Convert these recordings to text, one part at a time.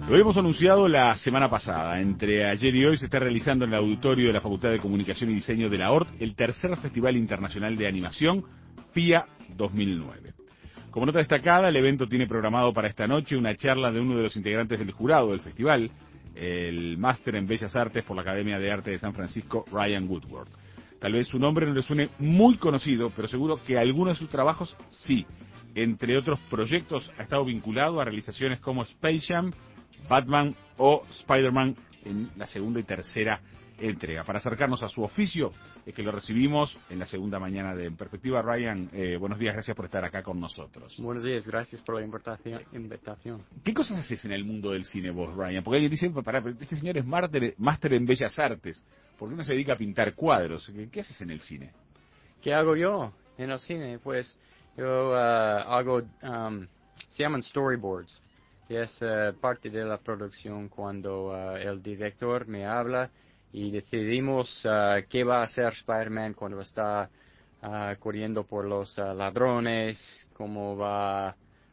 Lo habíamos anunciado la semana pasada. Entre ayer y hoy se está realizando en el auditorio de la Facultad de Comunicación y Diseño de la ORT el tercer Festival Internacional de Animación, FIA 2009. Como nota destacada, el evento tiene programado para esta noche una charla de uno de los integrantes del jurado del festival, el máster en Bellas Artes por la Academia de Arte de San Francisco, Ryan Woodward. Tal vez su nombre no le suene muy conocido, pero seguro que algunos de sus trabajos sí. Entre otros proyectos ha estado vinculado a realizaciones como Space Jam, Batman o Spider-Man en la segunda y tercera entrega. Para acercarnos a su oficio, es que lo recibimos en la segunda mañana de En Perspectiva. Ryan, buenos días, gracias por estar acá con nosotros. Buenos días, gracias por la invitación. ¿Qué cosas haces en el mundo del cine vos, Ryan? Porque alguien dice, este señor es máster en Bellas Artes, ¿por qué no se dedica a pintar cuadros? ¿Qué haces en el cine? ¿Qué hago yo en el cine? Pues yo hago, se llaman storyboards, y es parte de la producción cuando el director me habla y decidimos qué va a hacer Spider-Man cuando está corriendo por los ladrones, cómo va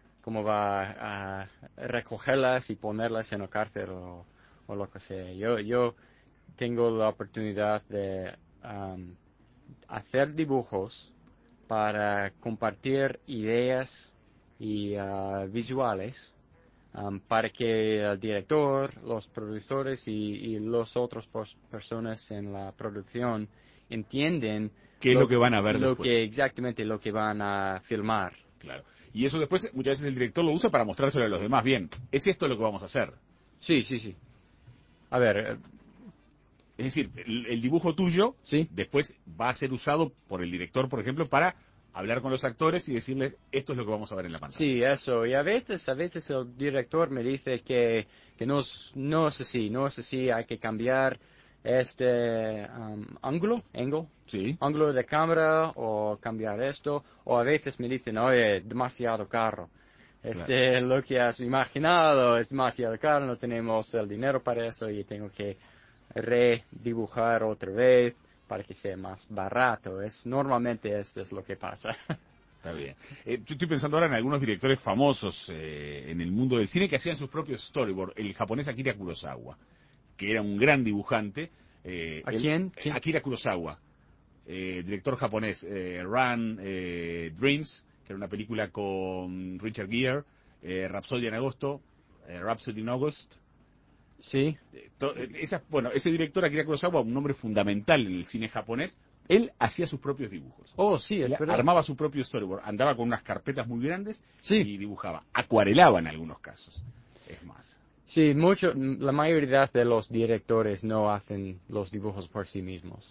a recogerlas y ponerlas en la cárcel o lo que sea. Yo tengo la oportunidad de hacer dibujos para compartir ideas y visuales para que el director, los productores y los otros personas en la producción entienden ¿Qué es lo que van a ver después? Exactamente lo que van a filmar. Claro. Y eso después muchas veces el director lo usa para mostrárselo a los demás. Bien, ¿es esto lo que vamos a hacer? Sí. A ver. Es decir, el dibujo tuyo ¿Sí? después va a ser usado por el director, por ejemplo, para hablar con los actores y decirles, esto es lo que vamos a ver en la pantalla. Sí, eso. Y a veces el director me dice que no es así, hay que cambiar este ángulo Sí. de cámara o cambiar esto. O a veces me dicen, oye, demasiado caro. Claro. Lo que has imaginado es demasiado caro, no tenemos el dinero para eso y tengo que redibujar otra vez para que sea más barato. Normalmente esto es lo que pasa. Está bien. Yo estoy pensando ahora en algunos directores famosos en el mundo del cine que hacían sus propios storyboards. El japonés Akira Kurosawa, que era un gran dibujante. ¿Quién? Akira Kurosawa, director japonés. Dreams, que era una película con Richard Gere, Rhapsody in August. Sí. Ese director, Akira Kurosawa, un hombre fundamental en el cine japonés, él hacía sus propios dibujos. Oh, sí, es verdad. Armaba su propio storyboard, andaba con unas carpetas muy grandes Sí. y dibujaba. Acuarelaba en algunos casos, es más. Sí, la mayoría de los directores no hacen los dibujos por sí mismos.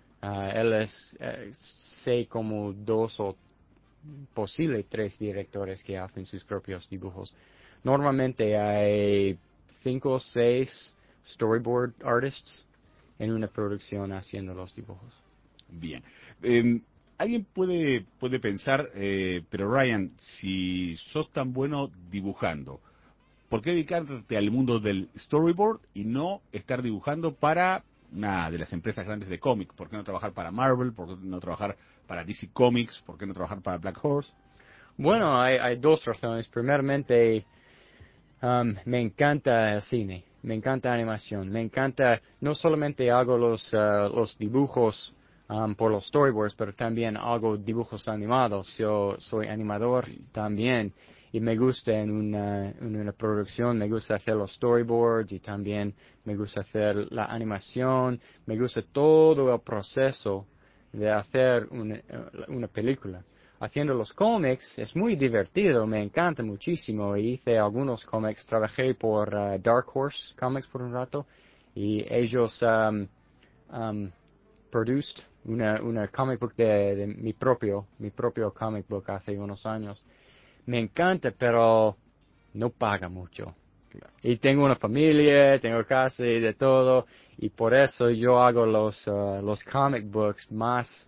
Sé como 2 o posible 3 directores que hacen sus propios dibujos. Normalmente hay 5 o 6 storyboard artists en una producción haciendo los dibujos. Bien. Alguien puede pensar, pero Ryan, si sos tan bueno dibujando, ¿por qué dedicarte al mundo del storyboard y no estar dibujando para una de las empresas grandes de cómics? ¿Por qué no trabajar para Marvel? ¿Por qué no trabajar para DC Comics? ¿Por qué no trabajar para Black Horse? Bueno, hay 2 razones. Primeramente, me encanta el cine, me encanta animación, me encanta, no solamente hago los dibujos por los storyboards, pero también hago dibujos animados. Yo soy animador también y me gusta en una producción, me gusta hacer los storyboards y también me gusta hacer la animación, me gusta todo el proceso de hacer una película. Haciendo los cómics es muy divertido, me encanta muchísimo. Hice algunos cómics, trabajé por Dark Horse Comics por un rato y ellos produced una comic book de mi propio comic book hace unos años. Me encanta, pero no paga mucho. Y tengo una familia, tengo casa y de todo, y por eso yo hago los comic books más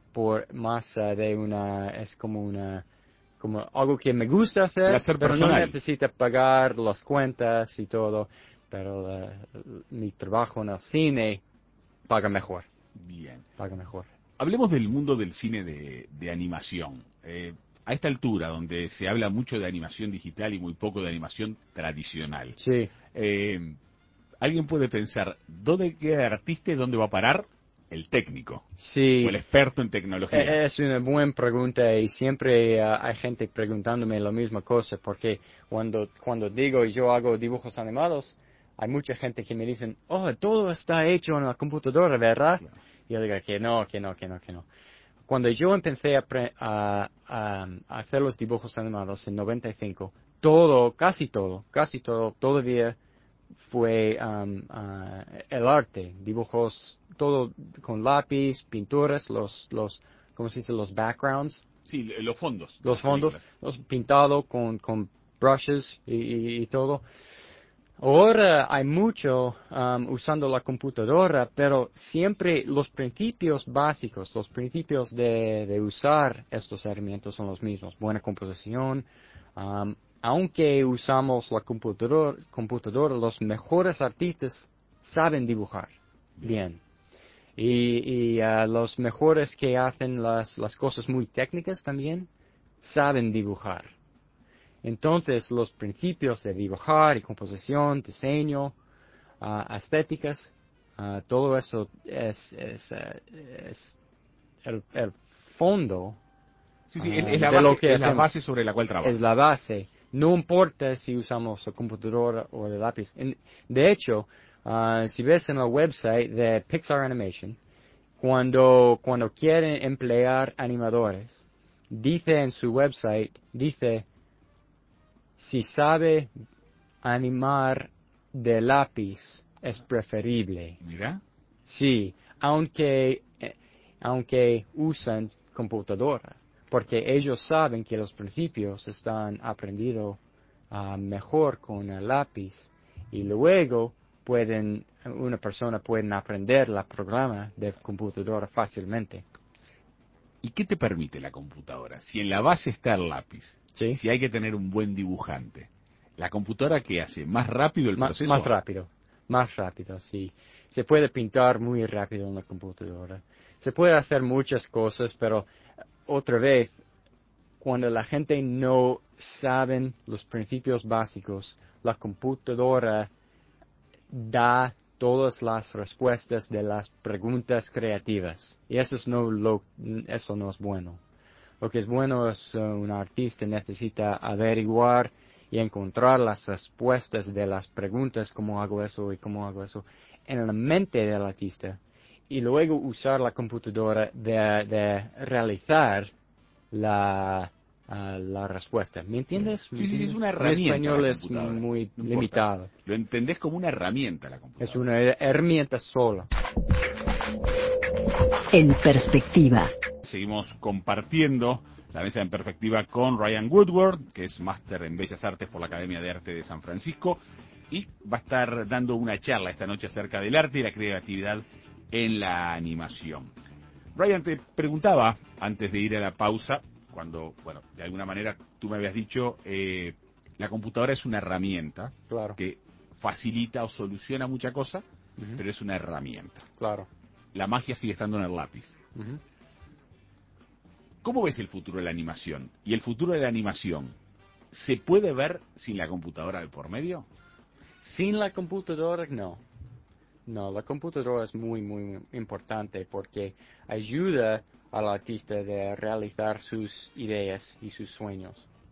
es como algo que me gusta hacer, Placer pero no personal. necesita pagar las cuentas y todo, pero mi trabajo en el cine paga mejor. Bien. Paga mejor. Hablemos del mundo del cine de animación. a esta altura, donde se habla mucho de animación digital y muy poco de animación tradicional, Sí. alguien puede pensar, ¿dónde queda el artista y dónde va a parar el técnico? O Sí, el experto en tecnología. es una buena pregunta y siempre hay gente preguntándome la misma cosa porque cuando digo yo hago dibujos animados, hay mucha gente que me dicen, oh, todo está hecho en la computadora, ¿verdad? Claro. Y yo digo que no, que no, que no, que no. Cuando yo empecé a hacer los dibujos animados en 95, casi todo, todavía fue el arte, dibujos, todo con lápiz, pinturas, ¿cómo se dice? Los backgrounds, Sí, los fondos de los las fondos, películas. los pintado con brushes y todo. Ahora hay mucho usando la computadora, pero siempre los principios básicos, los principios de usar estos herramientas son los mismos. Buena composición. Aunque usamos la computadora, los mejores artistas saben dibujar bien. Y los mejores que hacen las cosas muy técnicas también saben dibujar. Entonces, los principios de dibujar y composición, diseño, estéticas, todo eso es el fondo Sí, sí, es la de lo base, que es la hacemos. base sobre la cual Es trabaja. la base. No importa si usamos la computadora o el lápiz. De hecho, si ves en el website de Pixar Animation, cuando quieren emplear animadores, dice en su website, dice si sabe animar de lápiz es preferible. Mira. Sí, aunque usan computadora, porque ellos saben que los principios están aprendidos mejor con el lápiz y luego una persona puede aprender el programa de computadora fácilmente. ¿Y qué te permite la computadora? Si en la base está el lápiz, ¿Sí? si hay que tener un buen dibujante, ¿la computadora qué hace? ¿Más rápido el proceso? Más rápido, sí. Se puede pintar muy rápido en la computadora. Se puede hacer muchas cosas, pero otra vez, cuando la gente no sabe los principios básicos, la computadora da todas las respuestas de las preguntas creativas. Y eso no es bueno. Lo que es bueno es un artista necesita averiguar y encontrar las respuestas de las preguntas, cómo hago eso y cómo hago eso, en la mente del artista. Y luego usar la computadora de realizar la respuesta. ¿Me entiendes? ¿Me Sí, sí, es entiendes? una Mi herramienta la español es computadora. muy No importa. limitado. Lo entendés como una herramienta la Es computadora. una herramienta sola. En perspectiva. Seguimos compartiendo la mesa en perspectiva con Ryan Woodward, que es máster en Bellas Artes por la Academia de Arte de San Francisco, y va a estar dando una charla esta noche acerca del arte y la creatividad en la animación. Ryan, te preguntaba, antes de ir a la pausa, cuando, bueno, de alguna manera tú me habías dicho, la computadora es una herramienta Claro. que facilita o soluciona mucha cosa, Ujú. pero es una herramienta. Claro. La magia sigue estando en el lápiz. Ujú. ¿Cómo ves el futuro de la animación? ¿Y el futuro de la animación se puede ver sin la computadora de por medio? Sin la computadora, no. No, la computadora es muy, muy importante porque ayuda al artista de realizar sus ideas y sus sueños.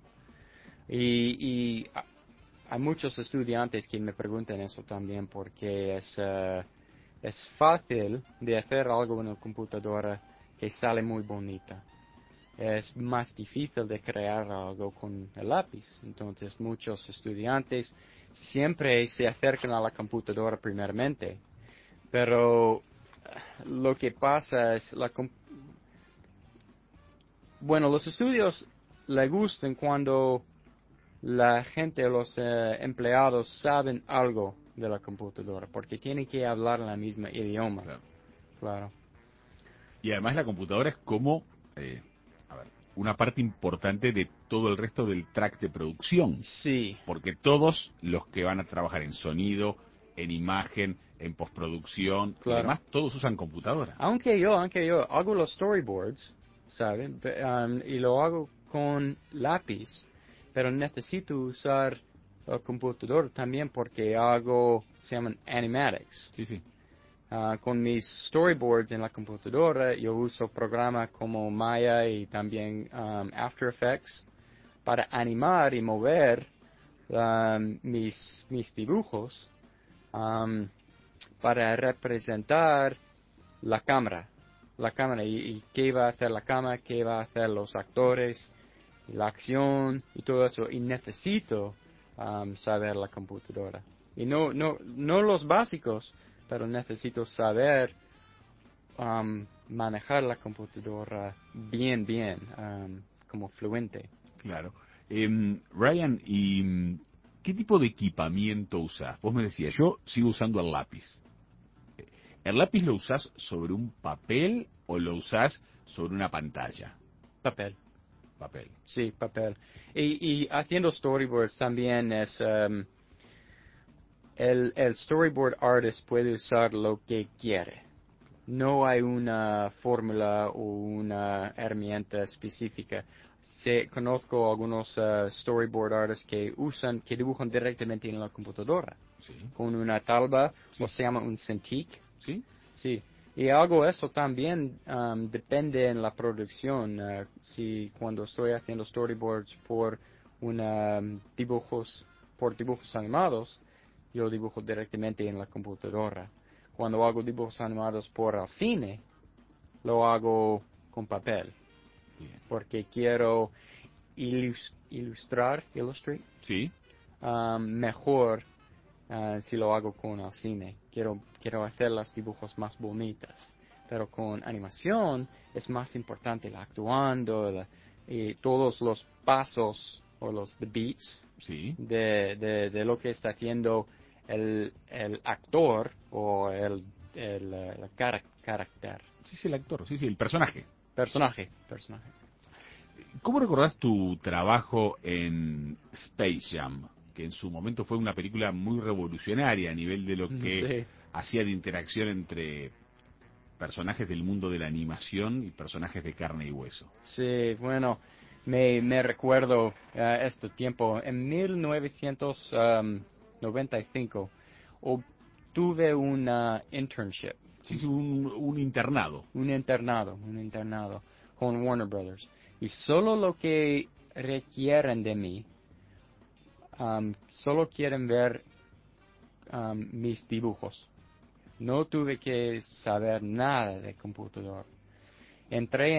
Y hay muchos estudiantes que me preguntan eso también porque es fácil de hacer algo en la computadora que sale muy bonita. Es más difícil de crear algo con el lápiz. Entonces muchos estudiantes siempre se acercan a la computadora primeramente. Pero lo que pasa es bueno, los estudios le gustan cuando la gente, los empleados saben algo de la computadora, porque tienen que hablar el mismo idioma. Claro. Claro. Y además la computadora es como, a ver, una parte importante de todo el resto del track de producción. Sí. Porque todos los que van a trabajar en sonido, en imagen, en postproducción y Claro. demás, todos usan computadora. Aunque yo hago los storyboards, ¿saben? Y lo hago con lápiz, pero necesito usar el computador también porque hago, se llaman animatics. Sí, sí. Con mis storyboards en la computadora, yo uso programas como Maya y también After Effects para animar y mover mis dibujos para representar la cámara. Y qué va a hacer la cámara, qué va a hacer los actores, y la acción y todo eso. Y necesito saber la computadora. Y no los básicos, pero necesito saber manejar la computadora bien, como fluente. Claro. Ryan, ¿y qué tipo de equipamiento usás? Vos me decías, yo sigo usando el lápiz. ¿El lápiz lo usás sobre un papel o lo usás sobre una pantalla? Papel. Papel. Sí, papel. Y haciendo storyboards también es... el storyboard artist puede usar lo que quiere. No hay una fórmula o una herramienta específica. Conozco algunos storyboard artists que dibujan directamente en la computadora, Sí. con una tabla, Sí. o se llama un Cintiq. ¿Sí? Sí. Y hago eso también, depende en la producción. Si cuando estoy haciendo storyboards por dibujos animados, yo dibujo directamente en la computadora. Cuando hago dibujos animados por el cine, lo hago con papel, Bien. porque quiero ilustrar Sí. mejor si lo hago con el cine. Quiero hacer los dibujos más bonitas. Pero con animación es más importante el actuando y todos los pasos o los the beats Sí. de lo que está haciendo el actor o el carácter. Sí, sí, el actor. Sí, sí, el personaje. Personaje. ¿Cómo recordás tu trabajo en Space Jam? Que en su momento fue una película muy revolucionaria a nivel de lo que Sí. hacía de interacción entre personajes del mundo de la animación y personajes de carne y hueso. Sí, bueno, me recuerdo este tiempo. En 1995 obtuve una internship, Sí, sí, un internado. un internado con Warner Brothers. Y solo lo que requieren de mí, solo quieren ver mis dibujos. No tuve que saber nada de computador. Entré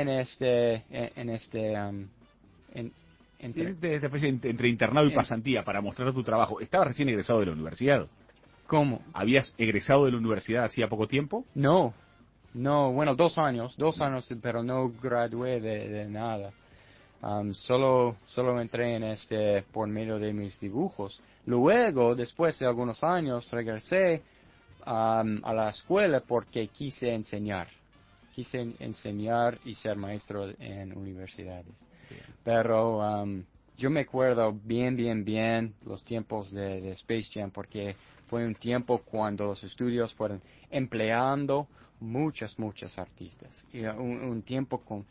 en- Sí, entre, esta especie entre internado y en- pasantía para mostrar tu trabajo. ¿Estabas recién egresado de la universidad? ¿cómo? ¿Habías egresado de la universidad hacía poco tiempo? No, bueno, 2 años, pero no gradué de nada. Solo entré en por medio de mis dibujos. Luego, después de algunos años, regresé a la escuela porque quise enseñar. Quise enseñar y ser maestro en universidades. Bien. Pero yo me acuerdo bien los tiempos de Space Jam porque fue un tiempo cuando los estudios fueron empleando muchas artistas. Y un tiempo con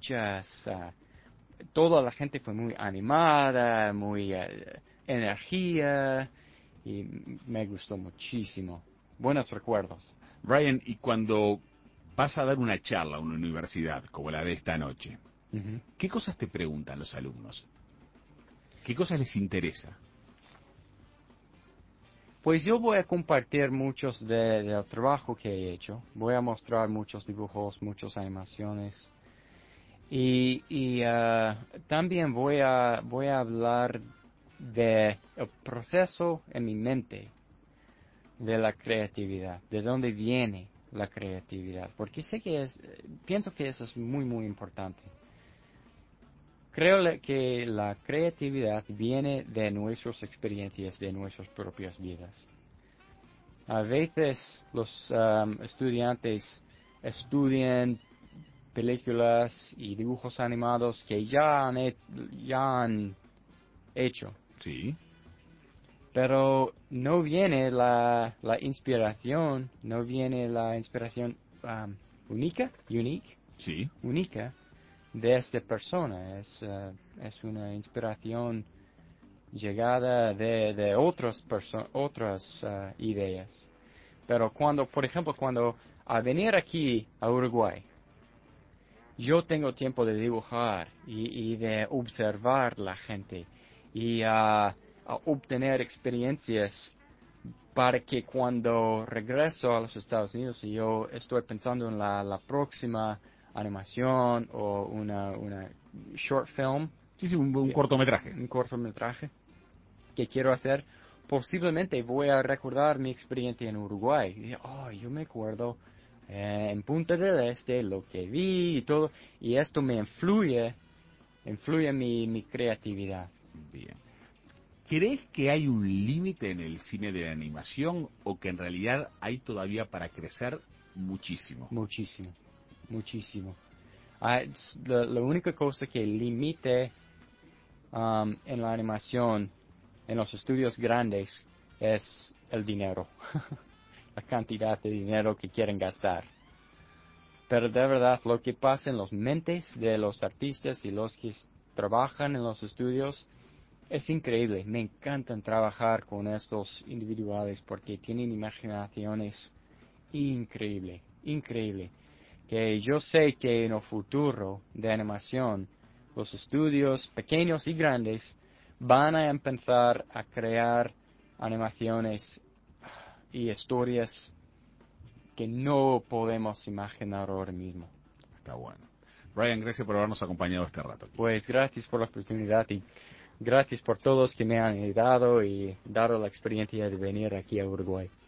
toda la gente fue muy animada, muy energía y me gustó muchísimo. Buenos recuerdos. Brian, y cuando vas a dar una charla a una universidad como la de esta noche, Ujú. ¿qué cosas te preguntan los alumnos? ¿Qué cosas les interesa? Pues yo voy a compartir muchos del trabajo que he hecho. Voy a mostrar muchos dibujos, muchas animaciones. Y también voy a hablar de el proceso en mi mente de la creatividad, de dónde viene la creatividad, porque pienso que eso es muy importante. Creo que la creatividad viene de nuestras experiencias, de nuestras propias vidas. A veces los estudiantes estudian películas y dibujos animados que ya han hecho, Sí, pero no viene la inspiración, única sí, única de esta persona. es una inspiración llegada de otras ideas. Pero cuando, por ejemplo, cuando al venir aquí a Uruguay, yo tengo tiempo de dibujar y de observar la gente y a obtener experiencias para que cuando regreso a los Estados Unidos y yo estoy pensando en la próxima animación o una short film, Sí, un cortometraje. un cortometraje que quiero hacer, posiblemente voy a recordar mi experiencia en Uruguay. Y, yo me acuerdo en Punta del Este lo que vi y todo, y esto me influye mi creatividad. Bien. ¿Crees que hay un límite en el cine de animación o que en realidad hay todavía para crecer muchísimo? Muchísimo, muchísimo. La única cosa que limite en la animación, en los estudios grandes, es el dinero, la cantidad de dinero que quieren gastar. Pero de verdad, lo que pasa en las mentes de los artistas y los que trabajan en los estudios es increíble. Me encantan trabajar con estos individuales porque tienen imaginaciones increíble, increíble. Que yo sé que en el futuro de animación, los estudios pequeños y grandes van a empezar a crear animaciones y historias que no podemos imaginar ahora mismo. Está bueno. Brian, gracias por habernos acompañado este rato aquí. Pues gracias por la oportunidad y gracias por todos que me han ayudado y dado la experiencia de venir aquí a Uruguay.